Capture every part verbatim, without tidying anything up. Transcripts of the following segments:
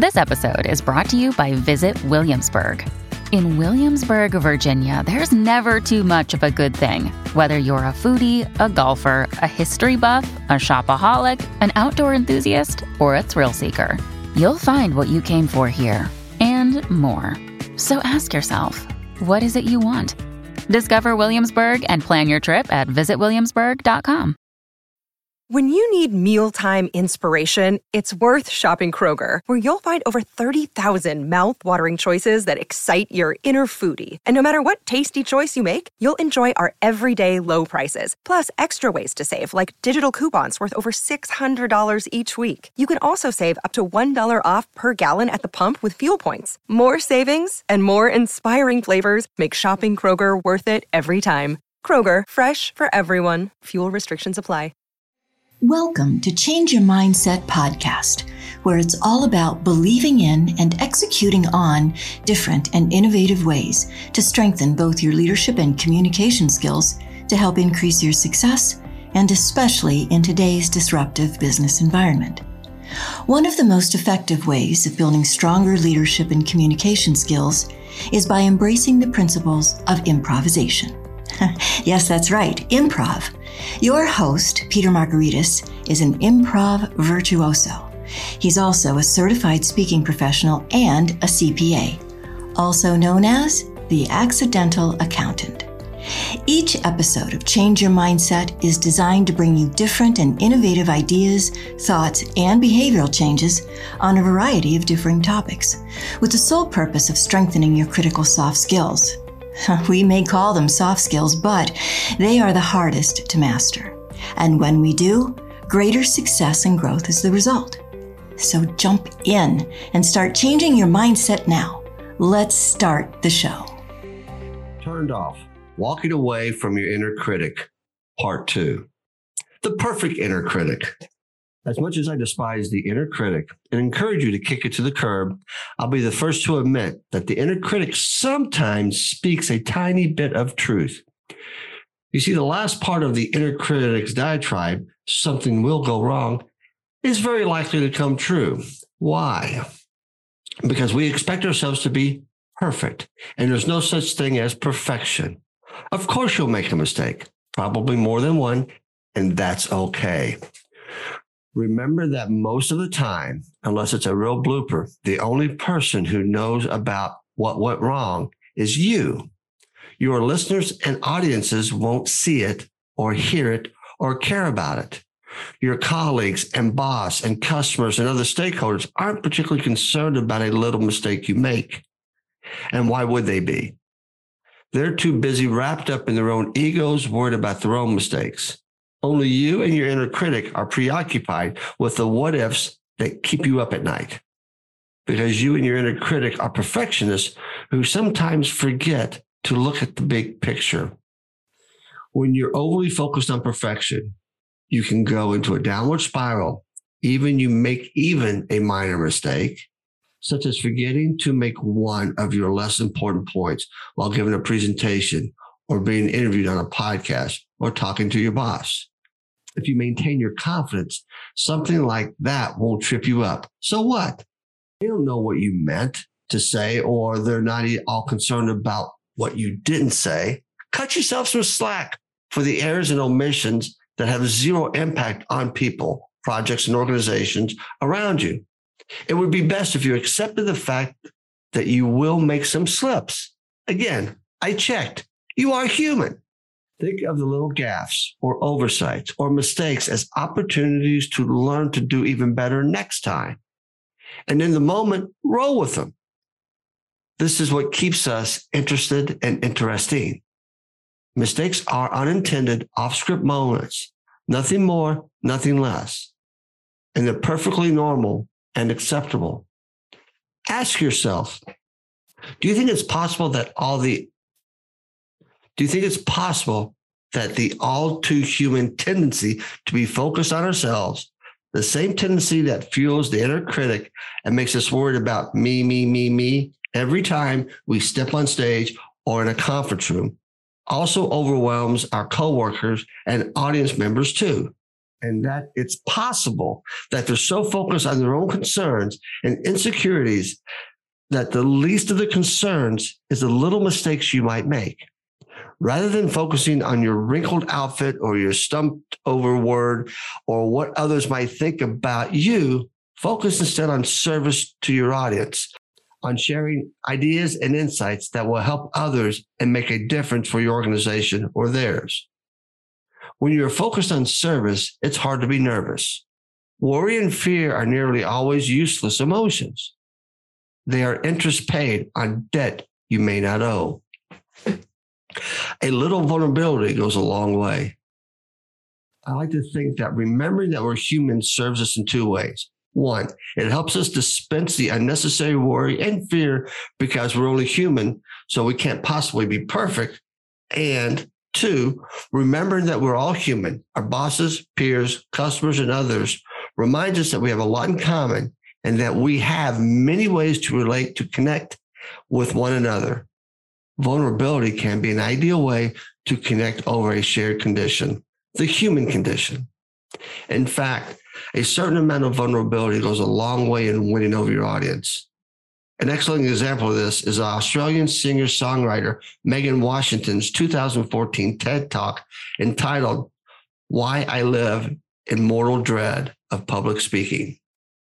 This episode is brought to you by Visit Williamsburg. In Williamsburg, Virginia, there's never too much of a good thing. Whether you're a foodie, a golfer, a history buff, a shopaholic, an outdoor enthusiast, or a thrill seeker, you'll find what you came for here and more. So ask yourself, what is it you want? Discover Williamsburg and plan your trip at visit williamsburg dot com. When you need mealtime inspiration, it's worth shopping Kroger, where you'll find over thirty thousand mouth-watering choices that excite your inner foodie. And no matter what tasty choice you make, you'll enjoy our everyday low prices, plus extra ways to save, like digital coupons worth over six hundred dollars each week. You can also save up to one dollar off per gallon at the pump with fuel points. More savings and more inspiring flavors make shopping Kroger worth it every time. Kroger, fresh for everyone. Fuel restrictions apply. Welcome to Change Your Mindset podcast, where it's all about believing in and executing on different and innovative ways to strengthen both your leadership and communication skills to help increase your success, and especially in today's disruptive business environment. One of the most effective ways of building stronger leadership and communication skills is by embracing the principles of improvisation. Yes, that's right, improv. Your host, Peter Margaritis, is an improv virtuoso. He's also a certified speaking professional and a C P A, also known as the Accidental Accountant. Each episode of Change Your Mindset is designed to bring you different and innovative ideas, thoughts, and behavioral changes on a variety of differing topics, with the sole purpose of strengthening your critical soft skills. We may call them soft skills, but they are the hardest to master. And when we do, greater success and growth is the result. So jump in and start changing your mindset now. Let's start the show. Turned off. Walking away from your inner critic, part two. The perfect inner critic. As much as I despise the inner critic and encourage you to kick it to the curb, I'll be the first to admit that the inner critic sometimes speaks a tiny bit of truth. You see, the last part of the inner critic's diatribe, something will go wrong, is very likely to come true. Why? Because we expect ourselves to be perfect, and there's no such thing as perfection. Of course you'll make a mistake, probably more than one, and that's okay. Remember that most of the time, unless it's a real blooper, the only person who knows about what went wrong is you. Your listeners and audiences won't see it or hear it or care about it. Your colleagues and boss and customers and other stakeholders aren't particularly concerned about a little mistake you make. And why would they be? They're too busy wrapped up in their own egos, worried about their own mistakes. Only you and your inner critic are preoccupied with the what ifs that keep you up at night. Because you and your inner critic are perfectionists who sometimes forget to look at the big picture. When you're overly focused on perfection, you can go into a downward spiral. Even you make even a minor mistake, such as forgetting to make one of your less important points while giving a presentation or being interviewed on a podcast or talking to your boss. If you maintain your confidence, something like that won't trip you up. So what? They don't know what you meant to say, or they're not all concerned about what you didn't say. Cut yourself some slack for the errors and omissions that have zero impact on people, projects, and organizations around you. It would be best if you accepted the fact that you will make some slips. Again, I checked. You are human. Think of the little gaffes or oversights or mistakes as opportunities to learn to do even better next time. And in the moment, roll with them. This is what keeps us interested and interesting. Mistakes are unintended off-script moments, nothing more, nothing less. And they're perfectly normal and acceptable. Ask yourself, do you think it's possible that all the Do you think it's possible that the all too human tendency to be focused on ourselves, the same tendency that fuels the inner critic and makes us worried about me, me, me, me, every time we step on stage or in a conference room, also overwhelms our coworkers and audience members too? and that it's possible that they're so focused on their own concerns and insecurities that the least of the concerns is the little mistakes you might make. Rather than focusing on your wrinkled outfit or your stumped over word or what others might think about you, focus instead on service to your audience, on sharing ideas and insights that will help others and make a difference for your organization or theirs. When you're focused on service, it's hard to be nervous. Worry and fear are nearly always useless emotions. They are interest paid on debt you may not owe. A little vulnerability goes a long way. I like to think that remembering that we're human serves us in two ways. One, it helps us dispense the unnecessary worry and fear because we're only human, so we can't possibly be perfect. And two, remembering that we're all human, our bosses, peers, customers, and others reminds us that we have a lot in common and that we have many ways to relate, to connect with one another. Vulnerability can be an ideal way to connect over a shared condition, the human condition. In fact, a certain amount of vulnerability goes a long way in winning over your audience. An excellent example of this is Australian singer-songwriter Megan Washington's two thousand fourteen TED Talk entitled, Why I Live in Mortal Dread of Public Speaking.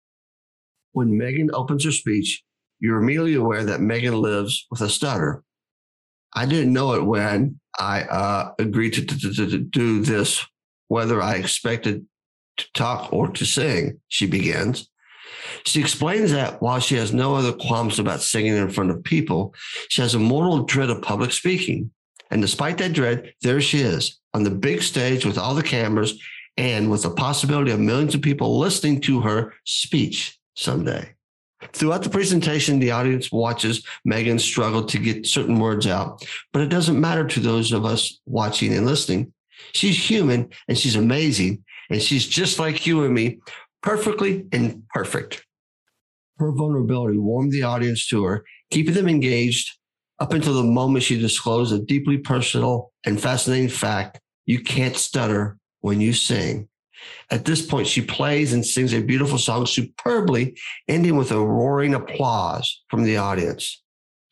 When Megan opens her speech, you're immediately aware that Megan lives with a stutter. I didn't know it when I uh, agreed to, to, to, to do this, whether I expected to talk or to sing, she begins. She explains that while she has no other qualms about singing in front of people, she has a mortal dread of public speaking. And despite that dread, there she is on the big stage with all the cameras and with the possibility of millions of people listening to her speech someday. Throughout the presentation, the audience watches Megan struggle to get certain words out, but it doesn't matter to those of us watching and listening. She's human and she's amazing, and she's just like you and me, perfectly imperfect. Her vulnerability warmed the audience to her, keeping them engaged up until the moment she disclosed a deeply personal and fascinating fact: you can't stutter when you sing. At this point, she plays and sings a beautiful song superbly, ending with a roaring applause from the audience.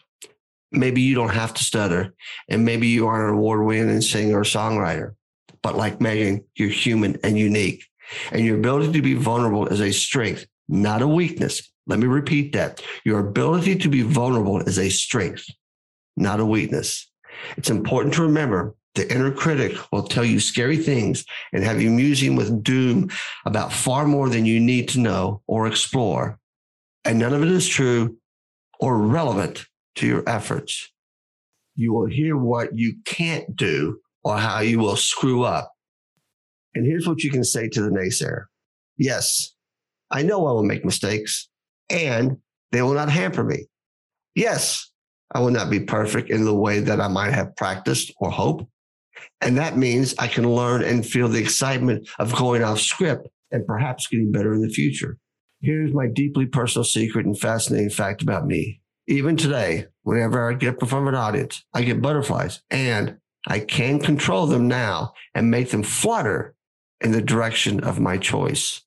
Maybe you don't have to stutter, and maybe you aren't an award-winning singer or songwriter, but like Megan, you're human and unique, and your ability to be vulnerable is a strength, not a weakness. Let me repeat that. Your ability to be vulnerable is a strength, not a weakness. It's important to remember the inner critic will tell you scary things and have you musing with doom about far more than you need to know or explore. And none of it is true or relevant to your efforts. You will hear what you can't do or how you will screw up. And here's what you can say to the naysayer. Yes, I know I will make mistakes and they will not hamper me. Yes, I will not be perfect in the way that I might have practiced or hoped. And that means I can learn and feel the excitement of going off script and perhaps getting better in the future. Here's my deeply personal secret and fascinating fact about me. Even today, whenever I get up in front of an audience, I get butterflies, and I can control them now and make them flutter in the direction of my choice.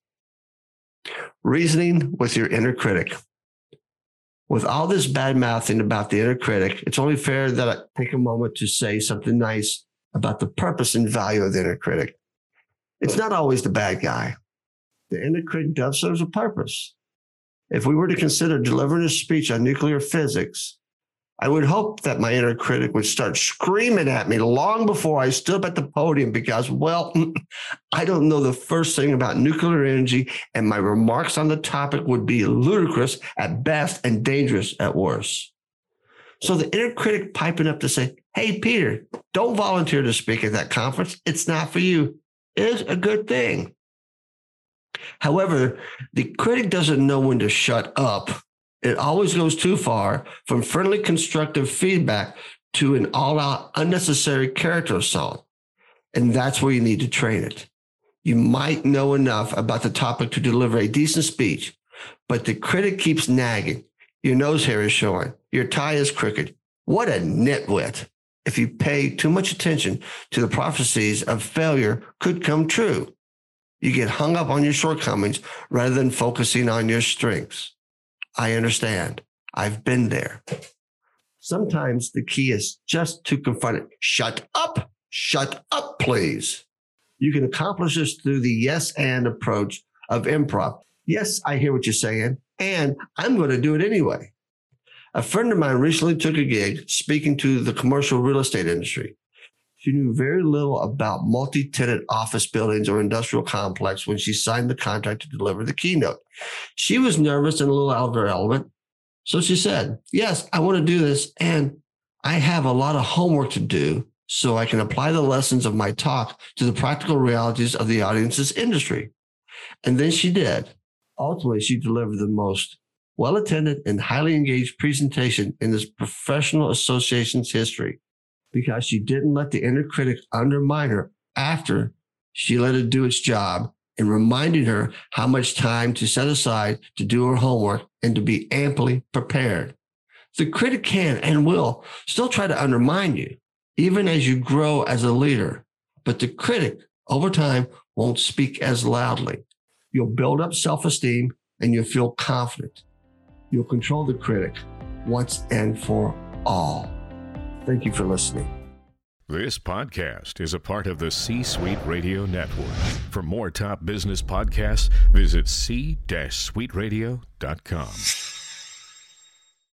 Reasoning with your inner critic. With all this bad mouthing about the inner critic, it's only fair that I take a moment to say something nice about the purpose and value of the inner critic. It's not always the bad guy. The inner critic does serve a purpose. If we were to consider delivering a speech on nuclear physics, I would hope that my inner critic would start screaming at me long before I stood up at the podium because, well, I don't know the first thing about nuclear energy, and my remarks on the topic would be ludicrous at best and dangerous at worst. So the inner critic piping up to say, hey, Peter, don't volunteer to speak at that conference. It's not for you, is a good thing. However, the critic doesn't know when to shut up. It always goes too far from friendly, constructive feedback to an all-out unnecessary character assault. And that's where you need to train it. You might know enough about the topic to deliver a decent speech, but the critic keeps nagging. Your nose hair is showing. Your tie is crooked. What a nitwit. If you pay too much attention to the prophecies of failure could come true. You get hung up on your shortcomings rather than focusing on your strengths. I understand. I've been there. Sometimes the key is just to confront it. Shut up. Shut up, please. You can accomplish this through the yes and approach of improv. Yes, I hear what you're saying, and I'm going to do it anyway. A friend of mine recently took a gig speaking to the commercial real estate industry. She knew very little about multi-tenant office buildings or industrial complex when she signed the contract to deliver the keynote. She was nervous and a little out of her element. So she said, yes, I want to do this, and I have a lot of homework to do so I can apply the lessons of my talk to the practical realities of the audience's industry. And then she did. Ultimately, she delivered the most well-attended and highly engaged presentation in this professional association's history because she didn't let the inner critic undermine her after she let it do its job and reminding her how much time to set aside to do her homework and to be amply prepared. The critic can and will still try to undermine you, even as you grow as a leader, but the critic over time won't speak as loudly. You'll build up self-esteem and you'll feel confident. You'll control the critic once and for all. Thank you for listening. This podcast is a part of the C-Suite Radio Network. For more top business podcasts, visit c suite radio dot com.